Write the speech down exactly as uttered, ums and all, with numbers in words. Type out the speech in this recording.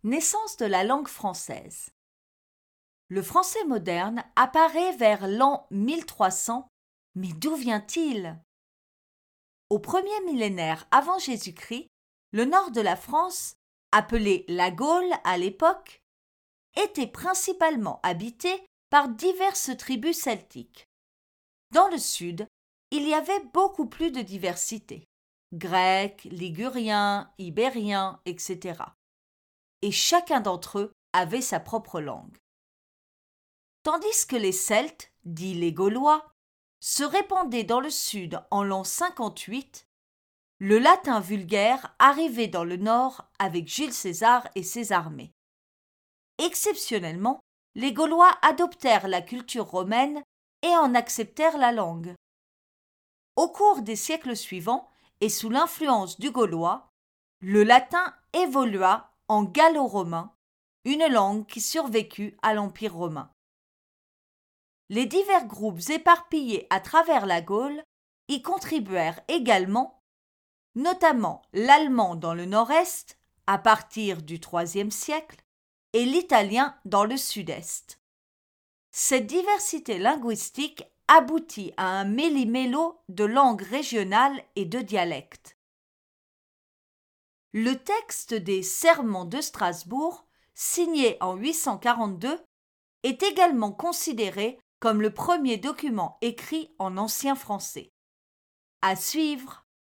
Naissance de la langue française. Le français moderne apparaît vers l'an mille trois cents, mais d'où vient-il? Au premier millénaire avant Jésus-Christ, le nord de la France, appelé la Gaule à l'époque, était principalement habité par diverses tribus celtiques. Dans le sud, il y avait beaucoup plus de diversité, grecs, liguriens, ibériens, et cetera. Et chacun d'entre eux avait sa propre langue. Tandis que les Celtes, dits les Gaulois, se répandaient dans le sud en l'an cinquante-huit, le latin vulgaire arrivait dans le nord avec Jules César et ses armées. Exceptionnellement, les Gaulois adoptèrent la culture romaine et en acceptèrent la langue. Au cours des siècles suivants, et sous l'influence du gaulois, le latin évolua en gallo-romain, une langue qui survécut à l'Empire romain. Les divers groupes éparpillés à travers la Gaule y contribuèrent également, notamment l'allemand dans le nord-est, à partir du troisième siècle, et l'italien dans le sud-est. Cette diversité linguistique aboutit à un méli-mélo de langues régionales et de dialectes. Le texte des Sermons de Strasbourg, signé en huit cent quarante-deux, est également considéré comme le premier document écrit en ancien français. À suivre.